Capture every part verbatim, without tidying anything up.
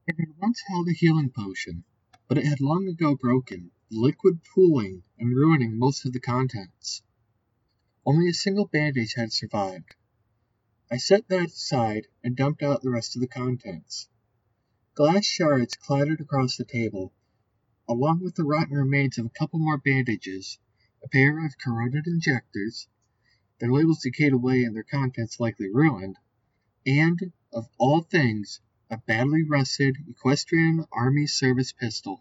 It had once held a healing potion, but it had long ago broken, the liquid pooling and ruining most of the contents. Only a single bandage had survived. I set that aside and dumped out the rest of the contents. Glass shards clattered across the table, along with the rotten remains of a couple more bandages, a pair of corroded injectors, their labels decayed away and their contents likely ruined, and, of all things, a badly rusted Equestrian Army Service pistol.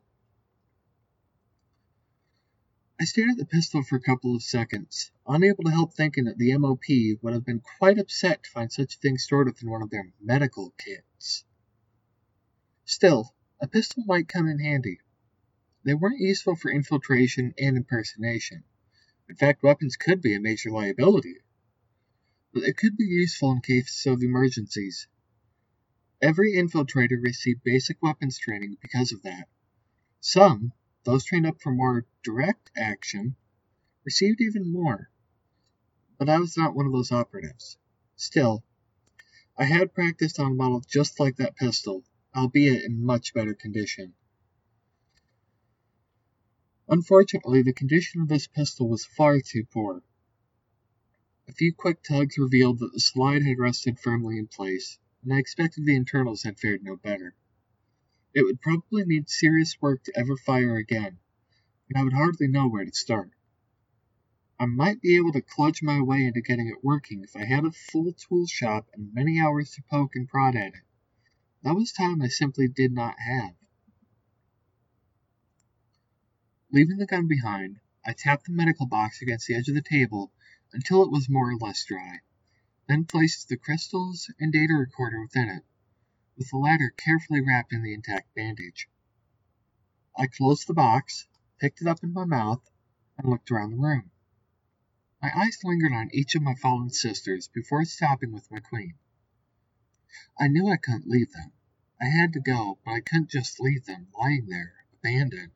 I stared at the pistol for a couple of seconds, unable to help thinking that the M O P would have been quite upset to find such a thing stored within one of their medical kits. Still, a pistol might come in handy. They weren't useful for infiltration and impersonation. In fact, weapons could be a major liability. But they could be useful in case of emergencies. Every infiltrator received basic weapons training because of that. Some, those trained up for more direct action, received even more. But I was not one of those operatives. Still, I had practiced on a model just like that pistol, albeit in much better condition. Unfortunately, the condition of this pistol was far too poor. A few quick tugs revealed that the slide had rested firmly in place, and I expected the internals had fared no better. It would probably need serious work to ever fire again, and I would hardly know where to start. I might be able to kludge my way into getting it working if I had a full tool shop and many hours to poke and prod at it. That was time I simply did not have. Leaving the gun behind, I tapped the medical box against the edge of the table until it was more or less dry, then placed the crystals and data recorder within it, with the latter carefully wrapped in the intact bandage. I closed the box, picked it up in my mouth, and looked around the room. My eyes lingered on each of my fallen sisters before stopping with my queen. I knew I couldn't leave them. I had to go, but I couldn't just leave them lying there, abandoned.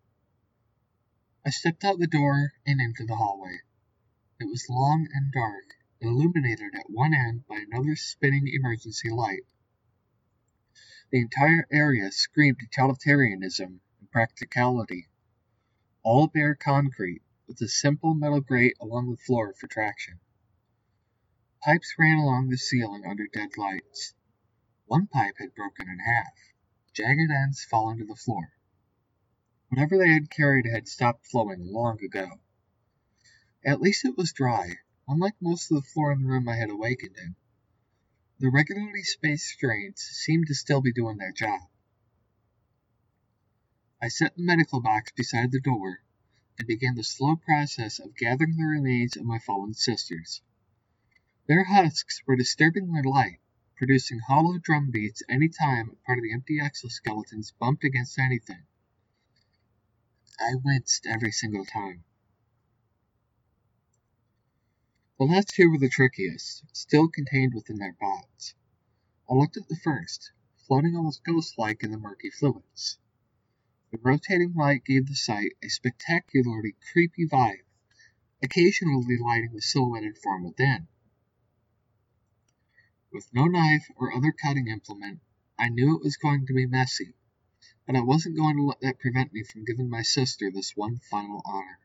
I stepped out the door and into the hallway. It was long and dark, illuminated at one end by another spinning emergency light. The entire area screamed totalitarianism and practicality. All bare concrete, with a simple metal grate along the floor for traction. Pipes ran along the ceiling under dead lights. One pipe had broken in half, jagged ends fallen to the floor. Whatever they had carried had stopped flowing long ago. At least it was dry, unlike most of the floor in the room I had awakened in. The regularly spaced drains seemed to still be doing their job. I set the medical box beside the door and began the slow process of gathering the remains of my fallen sisters. Their husks were disturbingly light, producing hollow drum beats any time part of the empty exoskeletons bumped against anything. I winced every single time. The last two were the trickiest, still contained within their pods. I looked at the first, floating almost ghost-like in the murky fluids. The rotating light gave the sight a spectacularly creepy vibe, occasionally lighting the silhouetted form within. With no knife or other cutting implement, I knew it was going to be messy, but I wasn't going to let that prevent me from giving my sister this one final honor.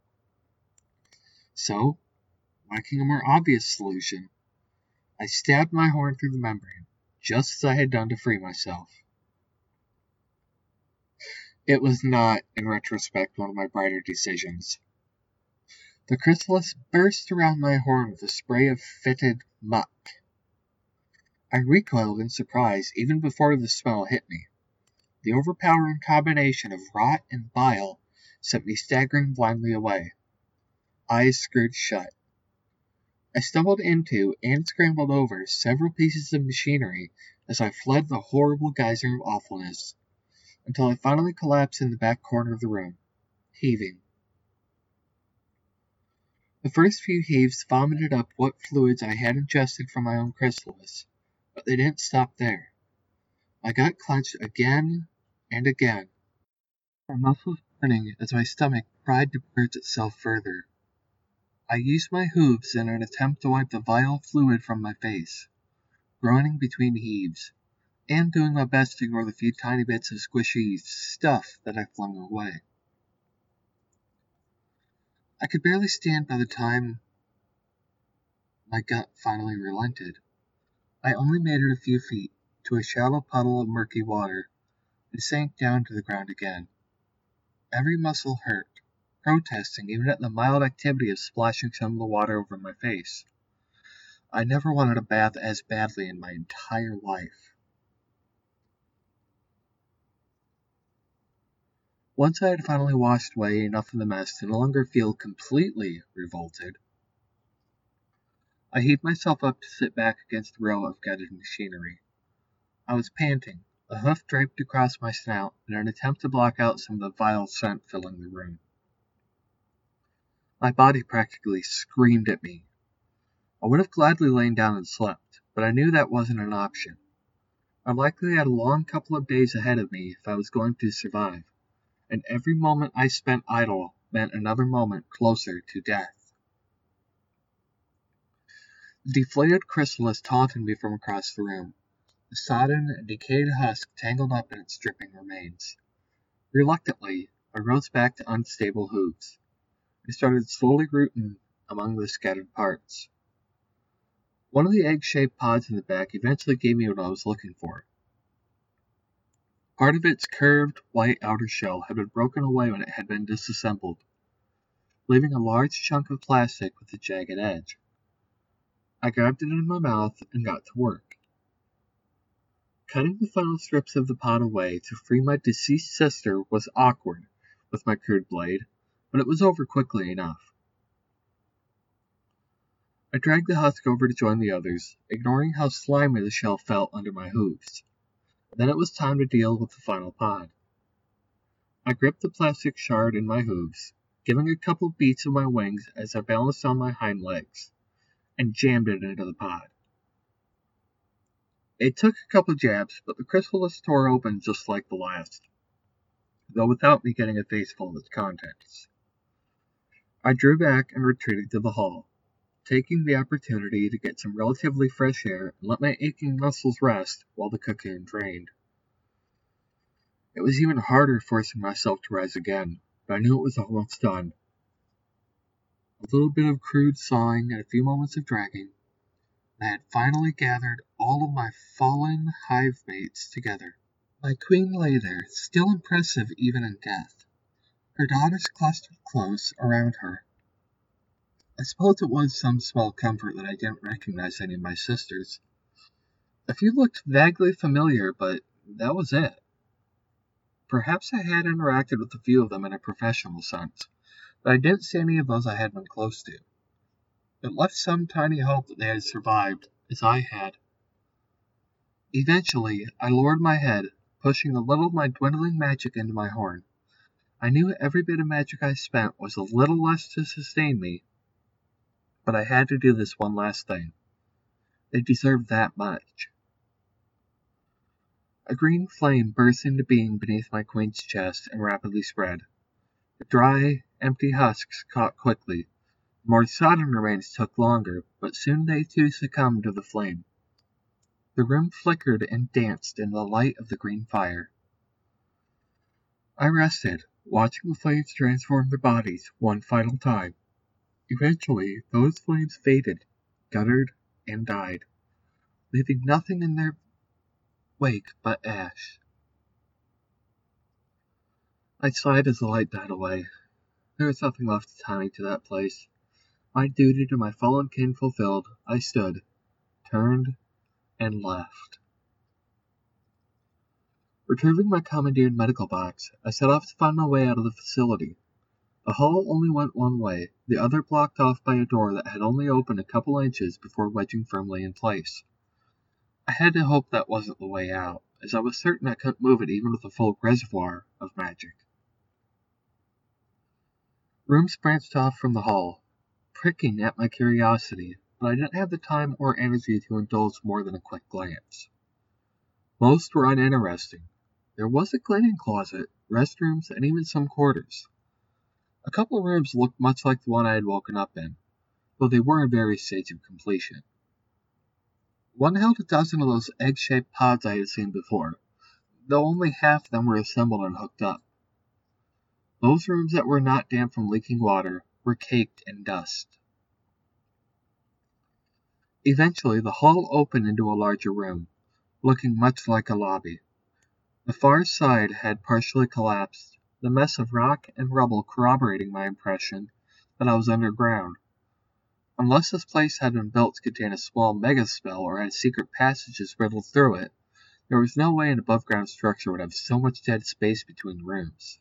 So, lacking a more obvious solution, I stabbed my horn through the membrane, just as I had done to free myself. It was not, in retrospect, one of my brighter decisions. The chrysalis burst around my horn with a spray of fetid muck. I recoiled in surprise even before the smell hit me. The overpowering combination of rot and bile sent me staggering blindly away. Eyes screwed shut. I stumbled into and scrambled over several pieces of machinery as I fled the horrible geyser of awfulness, until I finally collapsed in the back corner of the room, heaving. The first few heaves vomited up what fluids I had ingested from my own chrysalis, but they didn't stop there. My gut clenched again and again, my muscles burning as my stomach tried to purge itself further. I used my hooves in an attempt to wipe the vile fluid from my face, groaning between heaves, and doing my best to ignore the few tiny bits of squishy stuff that I flung away. I could barely stand by the time my gut finally relented. I only made it a few feet, to a shallow puddle of murky water, and sank down to the ground again. Every muscle hurt, protesting even at the mild activity of splashing some of the water over my face. I never wanted a bath as badly in my entire life. Once I had finally washed away enough of the mess to no longer feel completely revolted, I heaved myself up to sit back against the row of gutted machinery. I was panting, a hoof draped across my snout in an attempt to block out some of the vile scent filling the room. My body practically screamed at me. I would have gladly lain down and slept, but I knew that wasn't an option. I likely had a long couple of days ahead of me if I was going to survive, and every moment I spent idle meant another moment closer to death. The deflated chrysalis taunted me from across the room, the sodden and decayed husk tangled up in its dripping remains. Reluctantly, I rose back to unstable hooves. I started slowly rooting among the scattered parts. One of the egg-shaped pods in the back eventually gave me what I was looking for. Part of its curved, white outer shell had been broken away when it had been disassembled, leaving a large chunk of plastic with a jagged edge. I grabbed it in my mouth and got to work. Cutting the final strips of the pod away to free my deceased sister was awkward with my crude blade, but it was over quickly enough. I dragged the husk over to join the others, ignoring how slimy the shell felt under my hooves. Then it was time to deal with the final pod. I gripped the plastic shard in my hooves, giving a couple beats of my wings as I balanced on my hind legs, and jammed it into the pod. It took a couple jabs, but the chrysalis tore open just like the last, though without me getting a face full of its contents. I drew back and retreated to the hall, taking the opportunity to get some relatively fresh air and let my aching muscles rest while the cocoon drained. It was even harder forcing myself to rise again, but I knew it was almost done. A little bit of crude sawing and a few moments of dragging, I had finally gathered all of my fallen hive mates together. My queen lay there, still impressive even in death. Her daughters clustered close around her. I suppose it was some small comfort that I didn't recognize any of my sisters. A few looked vaguely familiar, but that was it. Perhaps I had interacted with a few of them in a professional sense, but I didn't see any of those I had been close to. It left some tiny hope that they had survived, as I had. Eventually, I lowered my head, pushing a little of my dwindling magic into my horn. I knew every bit of magic I spent was a little less to sustain me, but I had to do this one last thing. They deserved that much. A green flame burst into being beneath my queen's chest and rapidly spread. The dry, empty husks caught quickly. The more sodden remains took longer, but soon they too succumbed to the flame. The room flickered and danced in the light of the green fire. I rested, watching the flames transform their bodies one final time. Eventually, those flames faded, guttered, and died, leaving nothing in their wake but ash. I sighed as the light died away. There was nothing left to tie me to that place. My duty to my fallen kin fulfilled, I stood, turned, and left. Retrieving my commandeered medical box, I set off to find my way out of the facility. The hall only went one way, the other blocked off by a door that had only opened a couple inches before wedging firmly in place. I had to hope that wasn't the way out, as I was certain I couldn't move it even with a full reservoir of magic. Rooms branched off from the hall, pricking at my curiosity, but I didn't have the time or energy to indulge more than a quick glance. Most were uninteresting. There was a cleaning closet, restrooms, and even some quarters. A couple of rooms looked much like the one I had woken up in, though they were in various stages of completion. One held a dozen of those egg-shaped pods I had seen before, though only half of them were assembled and hooked up. Those rooms that were not damp from leaking water were caked in dust. Eventually, the hall opened into a larger room, looking much like a lobby. The far side had partially collapsed, the mess of rock and rubble corroborating my impression that I was underground. Unless this place had been built to contain a small megaspell or had secret passages riddled through it, there was no way an above-ground structure would have so much dead space between rooms.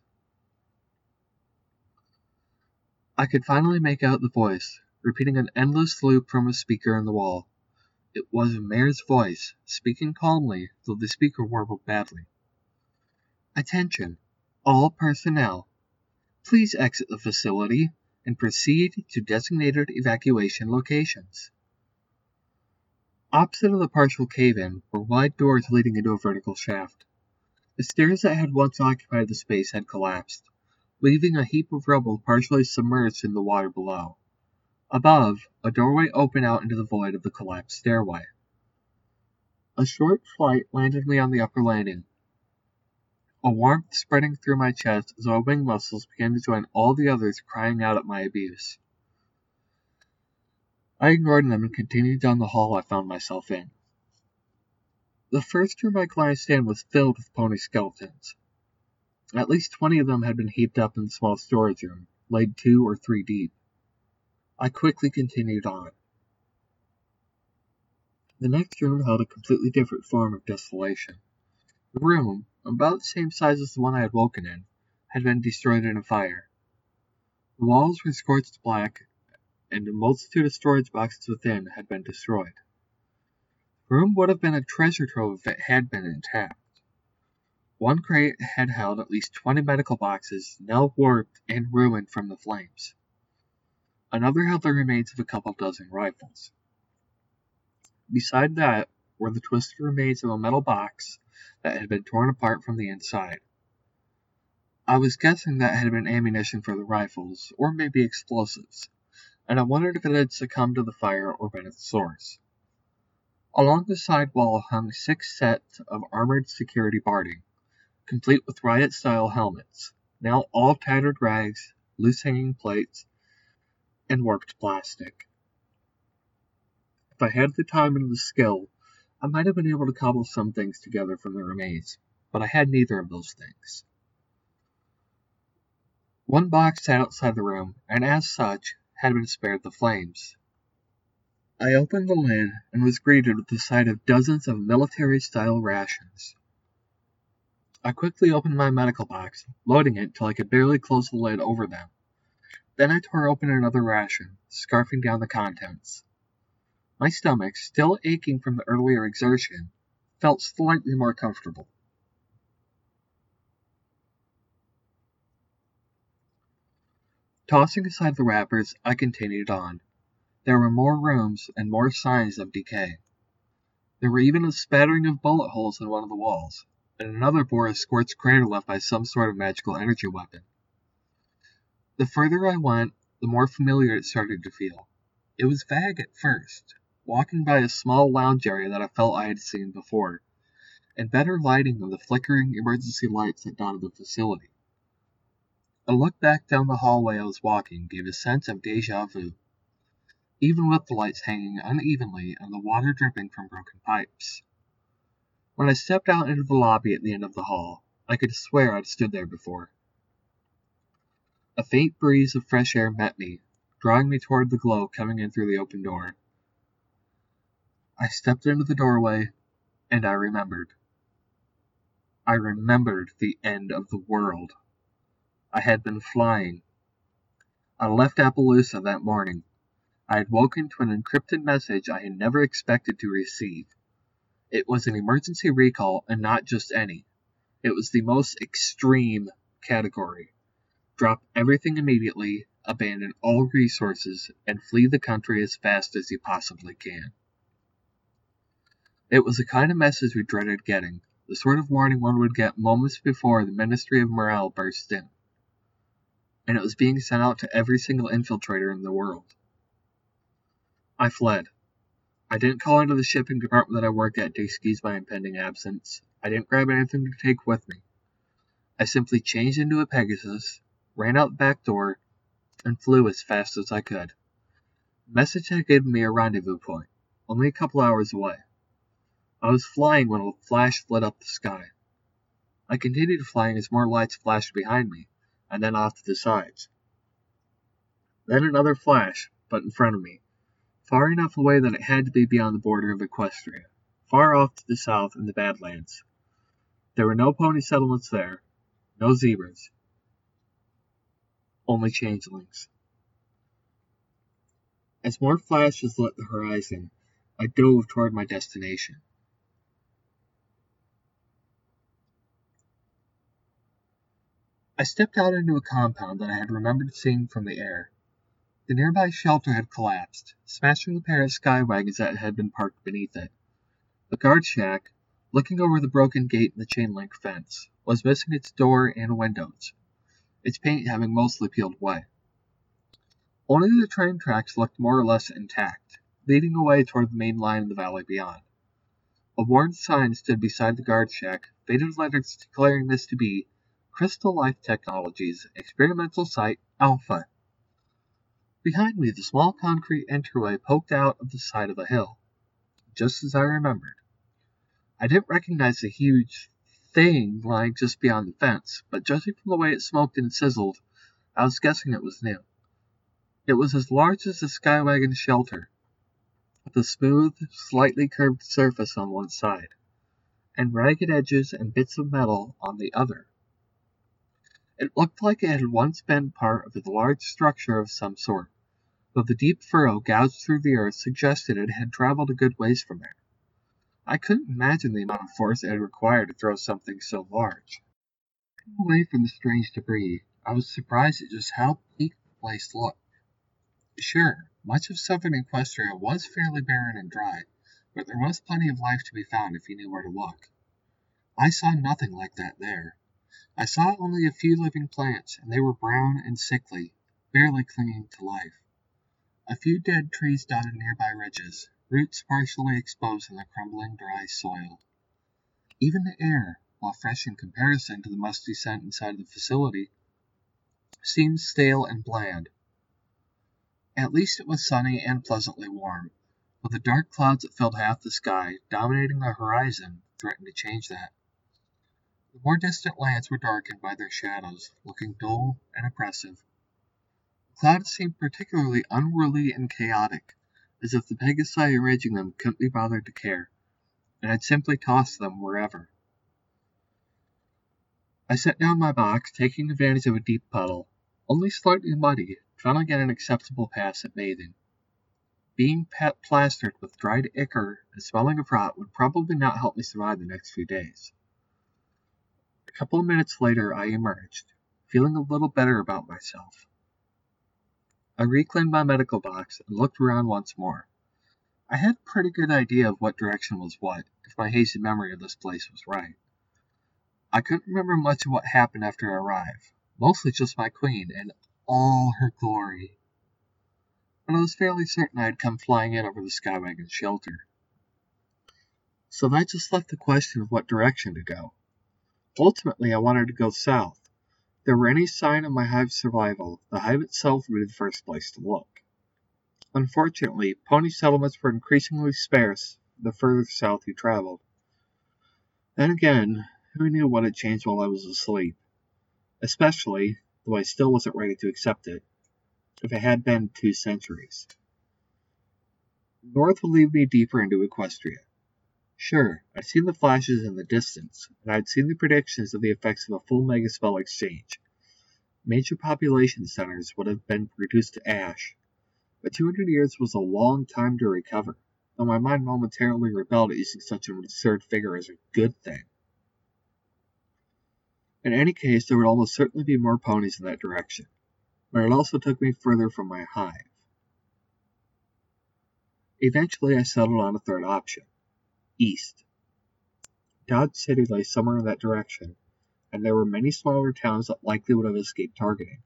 I could finally make out the voice, repeating an endless loop from a speaker in the wall. It was Mayor's voice, speaking calmly, though the speaker warbled badly. Attention, all personnel. Please exit the facility and proceed to designated evacuation locations. Opposite of the partial cave-in were wide doors leading into a vertical shaft. The stairs that had once occupied the space had collapsed, leaving a heap of rubble partially submerged in the water below. Above, a doorway opened out into the void of the collapsed stairway. A short flight landed me on the upper landing. A warmth spreading through my chest as my wing muscles began to join all the others crying out at my abuse. I ignored them and continued down the hall I found myself in. The first room I glanced in was filled with pony skeletons. At least twenty of them had been heaped up in the small storage room, laid two or three deep. I quickly continued on. The next room held a completely different form of desolation. The room, about the same size as the one I had woken in, had been destroyed in a fire. The walls were scorched black, and a multitude of storage boxes within had been destroyed. The room would have been a treasure trove if it had been intact. One crate had held at least twenty medical boxes, now warped and ruined from the flames. Another held the remains of a couple dozen rifles. Beside that were the twisted remains of a metal box that had been torn apart from the inside. I was guessing that had been ammunition for the rifles, or maybe explosives, and I wondered if it had succumbed to the fire or been its source. Along the side wall hung six sets of armored security barding, complete with riot-style helmets, now all tattered rags, loose-hanging plates, and warped plastic. If I had the time and the skill, I might have been able to cobble some things together from the remains, but I had neither of those things. One box sat outside the room, and as such, had been spared the flames. I opened the lid and was greeted with the sight of dozens of military-style rations. I quickly opened my medical box, loading it till I could barely close the lid over them. Then I tore open another ration, scarfing down the contents. My stomach, still aching from the earlier exertion, felt slightly more comfortable. Tossing aside the wrappers, I continued on. There were more rooms and more signs of decay. There were even a spattering of bullet holes in one of the walls, and another bore a scorched crater left by some sort of magical energy weapon. The further I went, the more familiar it started to feel. It was vague at first, walking by a small lounge area that I felt I had seen before, and better lighting than the flickering emergency lights that dotted the facility. A look back down the hallway I was walking gave a sense of déjà vu, even with the lights hanging unevenly and the water dripping from broken pipes. When I stepped out into the lobby at the end of the hall, I could swear I'd stood there before. A faint breeze of fresh air met me, drawing me toward the glow coming in through the open door. I stepped into the doorway, and I remembered. I remembered the end of the world. I had been flying. I left Appaloosa that morning. I had woken to an encrypted message I had never expected to receive. It was an emergency recall, and not just any. It was the most extreme category. Drop everything immediately, abandon all resources, and flee the country as fast as you possibly can. It was the kind of message we dreaded getting, the sort of warning one would get moments before the Ministry of Morale burst in. And it was being sent out to every single infiltrator in the world. I fled. I didn't call into the shipping department that I work at to excuse my impending absence. I didn't grab anything to take with me. I simply changed into a Pegasus, ran out the back door, and flew as fast as I could. The message had given me a rendezvous point, only a couple hours away. I was flying when a flash lit up the sky. I continued flying as more lights flashed behind me, and then off to the sides. Then another flash, but in front of me, far enough away that it had to be beyond the border of Equestria, far off to the south in the Badlands. There were no pony settlements there, no zebras, only changelings. As more flashes lit the horizon, I dove toward my destination. I stepped out into a compound that I had remembered seeing from the air. The nearby shelter had collapsed, smashing a pair of sky wagons that had been parked beneath it. The guard shack, looking over the broken gate and the chain-link fence, was missing its door and windows, its paint having mostly peeled away. Only the train tracks looked more or less intact, leading away toward the main line in the valley beyond. A worn sign stood beside the guard shack, faded letters declaring this to be Crystal Life Technologies Experimental Site Alpha. Behind me, the small concrete entryway poked out of the side of a hill, just as I remembered. I didn't recognize the huge thing lying just beyond the fence, but judging from the way it smoked and sizzled, I was guessing it was new. It was as large as the Skywagon shelter, with a smooth, slightly curved surface on one side, and ragged edges and bits of metal on the other. It looked like it had once been part of a large structure of some sort, though the deep furrow gouged through the earth suggested it had traveled a good ways from there. I couldn't imagine the amount of force it had required to throw something so large. Away from the strange debris, I was surprised at just how bleak the place looked. Sure, much of southern Equestria was fairly barren and dry, but there was plenty of life to be found if you knew where to look. I saw nothing like that there. I saw only a few living plants, and they were brown and sickly, barely clinging to life. A few dead trees dotted nearby ridges, roots partially exposed in the crumbling dry soil. Even the air, while fresh in comparison to the musty scent inside the facility, seemed stale and bland. At least it was sunny and pleasantly warm, though the dark clouds that filled half the sky, dominating the horizon, threatened to change that. The more distant lands were darkened by their shadows, looking dull and oppressive. The clouds seemed particularly unruly and chaotic, as if the Pegasi arranging them couldn't be bothered to care, and had simply tossed them wherever. I set down my box, taking advantage of a deep puddle, only slightly muddy, trying to get an acceptable pass at bathing. Being pet plastered with dried ichor and smelling of rot would probably not help me survive the next few days. A couple of minutes later I emerged, feeling a little better about myself. I reclaimed my medical box and looked around once more. I had a pretty good idea of what direction was what, if my hazy memory of this place was right. I couldn't remember much of what happened after I arrived, mostly just my queen and all her glory. But I was fairly certain I had come flying in over the Skywagon shelter. So that just left the question of what direction to go. Ultimately, I wanted to go south. If there were any sign of my hive's survival, the hive itself would be the first place to look. Unfortunately, pony settlements were increasingly sparse the further south you traveled. Then again, who knew what had changed while I was asleep? Especially, though I still wasn't ready to accept it, if it had been two centuries. North would lead me deeper into Equestria. Sure, I'd seen the flashes in the distance, and I'd seen the predictions of the effects of a full megaspell exchange. Major population centers would have been reduced to ash, but two hundred years was a long time to recover, though my mind momentarily rebelled at using such an absurd figure as a good thing. In any case, there would almost certainly be more ponies in that direction, but it also took me further from my hive. Eventually, I settled on a third option. East. Dodge City lay somewhere in that direction, and there were many smaller towns that likely would have escaped targeting.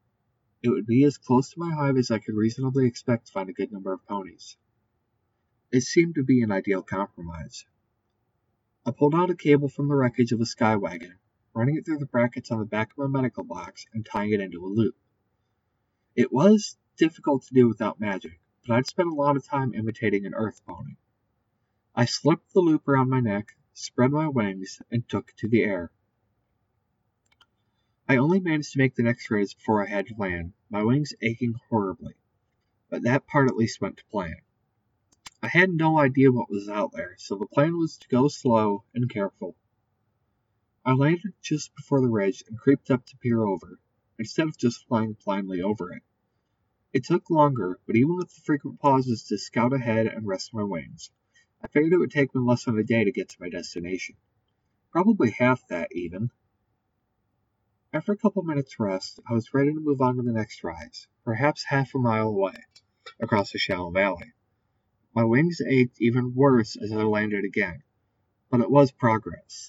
It would be as close to my hive as I could reasonably expect to find a good number of ponies. It seemed to be an ideal compromise. I pulled out a cable from the wreckage of a sky wagon, running it through the brackets on the back of my medical box and tying it into a loop. It was difficult to do without magic, but I'd spent a lot of time imitating an earth pony. I slipped the loop around my neck, spread my wings, and took to the air. I only managed to make the next raise before I had to land, my wings aching horribly, but that part at least went to plan. I had no idea what was out there, so the plan was to go slow and careful. I landed just before the ridge and creeped up to peer over, instead of just flying blindly over it. It took longer, but even with the frequent pauses to scout ahead and rest my wings, I figured it would take me less than a day to get to my destination. Probably half that, even. After a couple minutes rest, I was ready to move on to the next rise, perhaps half a mile away, across a shallow valley. My wings ached even worse as I landed again, but it was progress.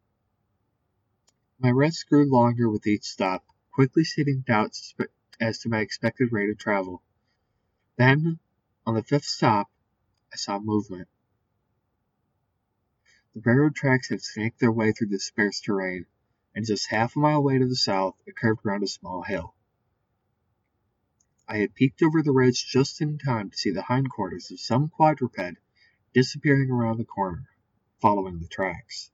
My rest grew longer with each stop, quickly seeding doubts as to my expected rate of travel. Then, on the fifth stop, I saw movement. The railroad tracks had snaked their way through the sparse terrain, and just half a mile away to the south, it curved around a small hill. I had peeked over the ridge just in time to see the hindquarters of some quadruped disappearing around the corner, following the tracks.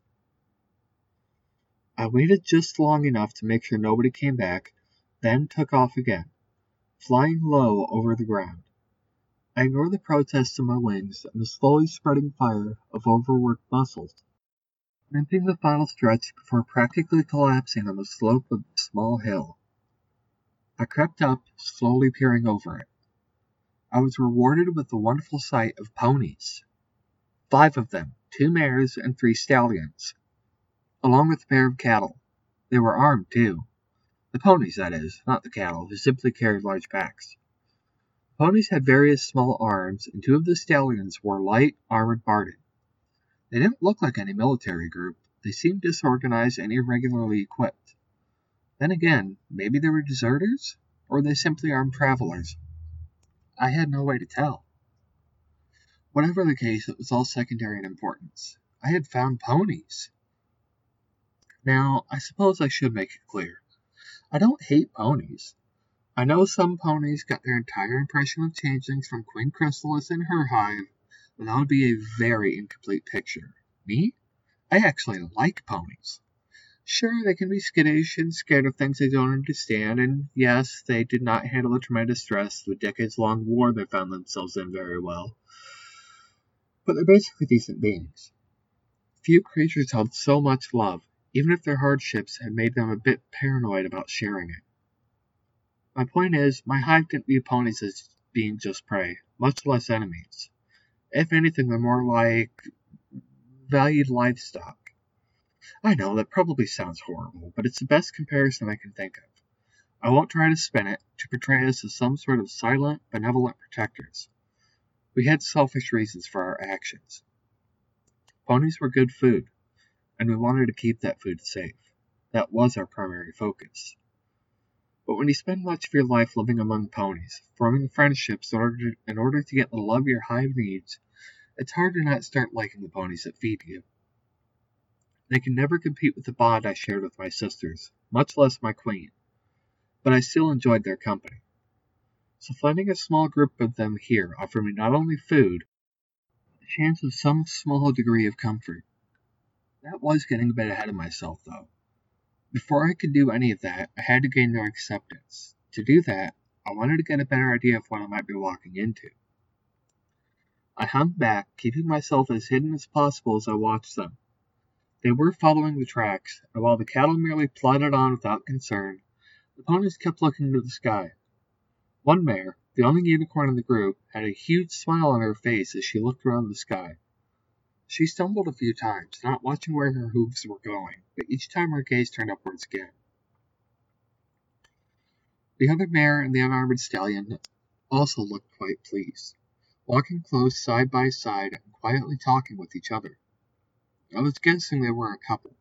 I waited just long enough to make sure nobody came back, then took off again, flying low over the ground. I ignored the protests in my wings and the slowly spreading fire of overworked muscles, limping the final stretch before practically collapsing on the slope of the small hill. I crept up, slowly peering over it. I was rewarded with the wonderful sight of ponies. Five of them, two mares and three stallions, along with a pair of cattle. They were armed, too. The ponies, that is, not the cattle, who simply carried large packs. The ponies had various small arms, and two of the stallions wore light, armored barded. They didn't look like any military group. They seemed disorganized and irregularly equipped. Then again, maybe they were deserters, or they simply armed travelers. I had no way to tell. Whatever the case, it was all secondary in importance. I had found ponies. Now, I suppose I should make it clear. I don't hate ponies. I know some ponies got their entire impression of changelings from Queen Chrysalis and her hive, but that would be a very incomplete picture. Me? I actually like ponies. Sure, they can be skittish and scared of things they don't understand, and yes, they did not handle the tremendous stress of the decades-long war they found themselves in very well. But they're basically decent beings. Few creatures held so much love, even if their hardships had made them a bit paranoid about sharing it. My point is, my hive didn't view ponies as being just prey, much less enemies. If anything, they're more like valued livestock. I know, that probably sounds horrible, but it's the best comparison I can think of. I won't try to spin it to portray us as some sort of silent, benevolent protectors. We had selfish reasons for our actions. Ponies were good food, and we wanted to keep that food safe. That was our primary focus. But when you spend much of your life living among ponies, forming friendships in order to, in order to get the love your hive needs, it's hard to not start liking the ponies that feed you. They can never compete with the bond I shared with my sisters, much less my queen, but I still enjoyed their company. So finding a small group of them here offered me not only food, but the chance of some small degree of comfort. That was getting a bit ahead of myself, though. Before I could do any of that, I had to gain their acceptance. To do that, I wanted to get a better idea of what I might be walking into. I hung back, keeping myself as hidden as possible as I watched them. They were following the tracks, and while the cattle merely plodded on without concern, the ponies kept looking to the sky. One mare, the only unicorn in the group, had a huge smile on her face as she looked around the sky. She stumbled a few times, not watching where her hooves were going, but each time her gaze turned upwards again. The other mare and the unarmored stallion also looked quite pleased, walking close side by side and quietly talking with each other. I was guessing they were a couple.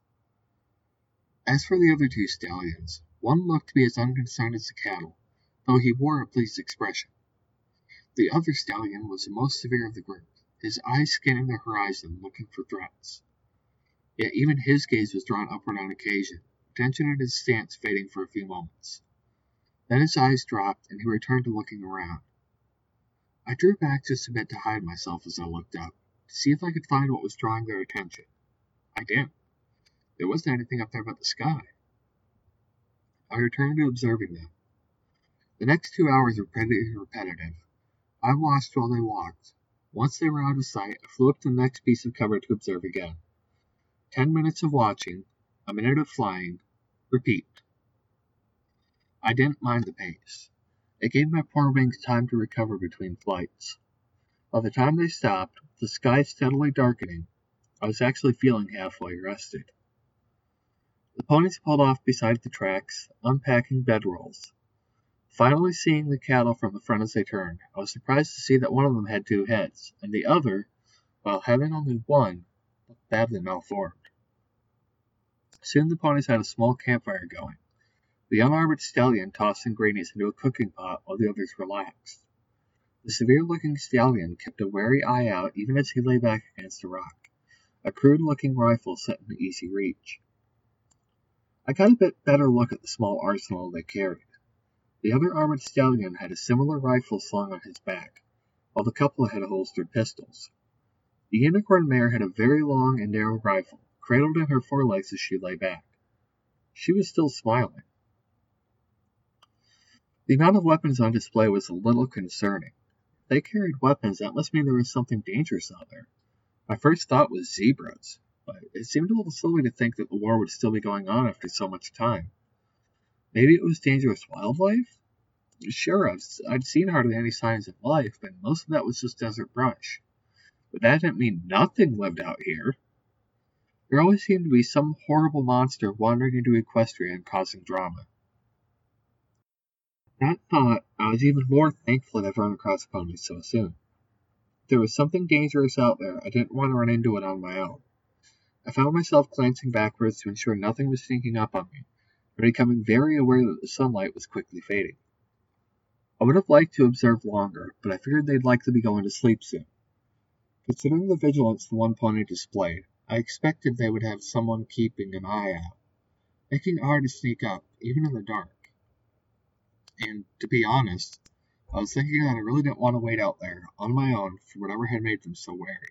As for the other two stallions, one looked to be as unconcerned as the cattle, though he wore a pleased expression. The other stallion was the most severe of the group. his eyes scanning the horizon, looking for threats. Yet even his gaze was drawn upward on occasion, tension in his stance fading for a few moments. Then his eyes dropped, and he returned to looking around. I drew back just a bit to hide myself as I looked up, to see if I could find what was drawing their attention. I didn't. There wasn't anything up there but the sky. I returned to observing them. The next two hours were pretty repetitive. I watched while they walked. Once they were out of sight, I flew up to the next piece of cover to observe again. Ten minutes of watching, a minute of flying, repeat. I didn't mind the pace. It gave my poor wings time to recover between flights. By the time they stopped, the sky steadily darkening, I was actually feeling halfway rested. The ponies pulled off beside the tracks, unpacking bedrolls. Finally seeing the cattle from the front as they turned, I was surprised to see that one of them had two heads, and the other, while having only one, looked badly malformed. Soon the ponies had a small campfire going, the unarmored stallion tossing greenies into a cooking pot while the others relaxed. The severe-looking stallion kept a wary eye out even as he lay back against a rock, a crude-looking rifle set in easy reach. I got a bit better look at the small arsenal they carried. The other armored stallion had a similar rifle slung on his back, while the couple had holstered pistols. The unicorn mare had a very long and narrow rifle, cradled in her forelegs as she lay back. She was still smiling. The amount of weapons on display was a little concerning. If they carried weapons, that must mean there was something dangerous out there. My first thought was zebras, but it seemed a little silly to think that the war would still be going on after so much time. Maybe it was dangerous wildlife? Sure, I've, I'd seen hardly any signs of life, but most of that was just desert brush. But that didn't mean nothing lived out here. There always seemed to be some horrible monster wandering into Equestria and causing drama. That thought, I was even more thankful that I'd run across ponies so soon. If there was something dangerous out there, I didn't want to run into it on my own. I found myself glancing backwards to ensure nothing was sneaking up on me, and becoming very aware that the sunlight was quickly fading. I would have liked to observe longer, but I figured they'd likely be going to sleep soon. Considering the vigilance the one pony displayed, I expected they would have someone keeping an eye out, making it hard to sneak up, even in the dark. And, to be honest, I was thinking that I really didn't want to wait out there, on my own, for whatever had made them so wary.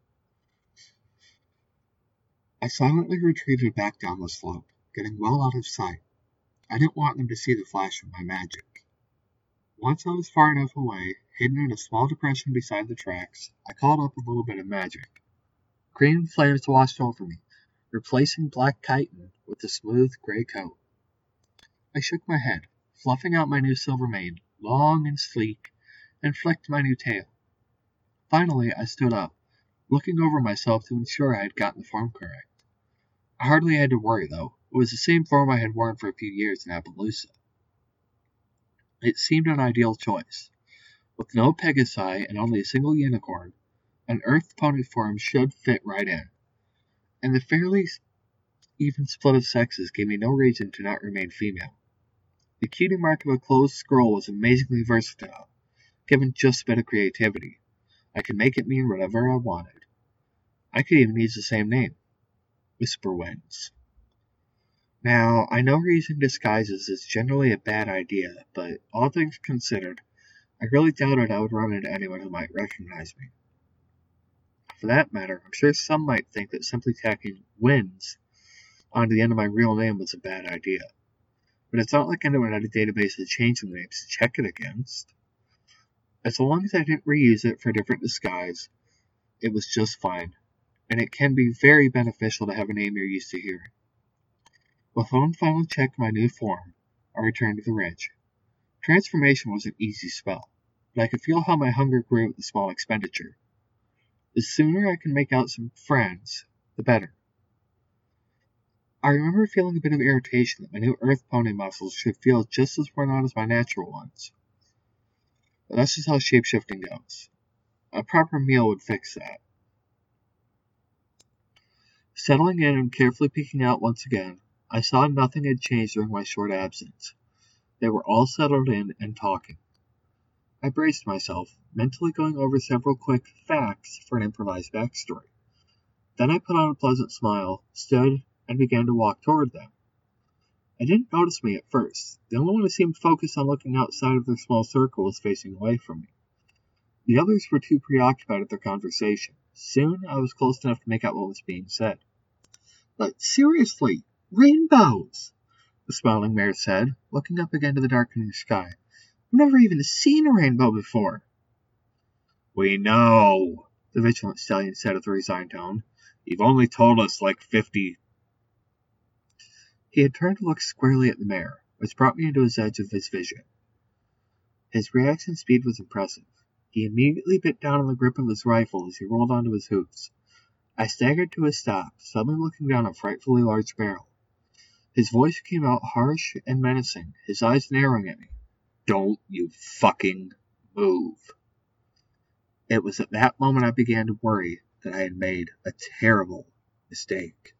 I silently retreated back down the slope, getting well out of sight. I didn't want them to see the flash of my magic. Once I was far enough away, hidden in a small depression beside the tracks, I called up a little bit of magic. Green flames washed over me, replacing black chitin with a smooth gray coat. I shook my head, fluffing out my new silver mane, long and sleek, and flicked my new tail. Finally, I stood up, looking over myself to ensure I had gotten the form correct. I hardly had to worry, though. It was the same form I had worn for a few years in Appaloosa. It seemed an ideal choice. With no Pegasi and only a single unicorn, an Earth pony form should fit right in. And the fairly even split of sexes gave me no reason to not remain female. The cutie mark of a closed scroll was amazingly versatile, given just a bit of creativity. I could make it mean whatever I wanted. I could even use the same name, Whisperwinds. Now, I know using disguises is generally a bad idea, but all things considered, I really doubted I would run into anyone who might recognize me. For that matter, I'm sure some might think that simply tacking Winds onto the end of my real name was a bad idea. But it's not like anyone had a database of changing names to check it against. As long as I didn't reuse it for a different disguise, it was just fine, and it can be very beneficial to have a name you're used to hearing. With one final check of my new form, I returned to the ridge. Transformation was an easy spell, but I could feel how my hunger grew with the small expenditure. The sooner I can make out some friends, the better. I remember feeling a bit of irritation that my new Earth pony muscles should feel just as worn out as my natural ones. But that's just how shapeshifting goes. A proper meal would fix that. Settling in and carefully peeking out once again, I saw nothing had changed during my short absence. They were all settled in and talking. I braced myself, mentally going over several quick facts for an improvised backstory. Then I put on a pleasant smile, stood, and began to walk toward them. They didn't notice me at first. The only one who seemed focused on looking outside of their small circle was facing away from me. The others were too preoccupied with their conversation. Soon I was close enough to make out what was being said. "But seriously, rainbows!" the smiling mayor said, looking up again to the darkening sky. "I've never even seen a rainbow before." "We know," the vigilant stallion said with a resigned tone. "You've only told us like fifty." He had turned to look squarely at the mayor, which brought me into his edge of his vision. His reaction speed was impressive. He immediately bit down on the grip of his rifle as he rolled onto his hooves. I staggered to a stop, suddenly looking down a frightfully large barrel. His voice came out harsh and menacing, his eyes narrowing at me. "Don't you fucking move." It was at that moment I began to worry that I had made a terrible mistake.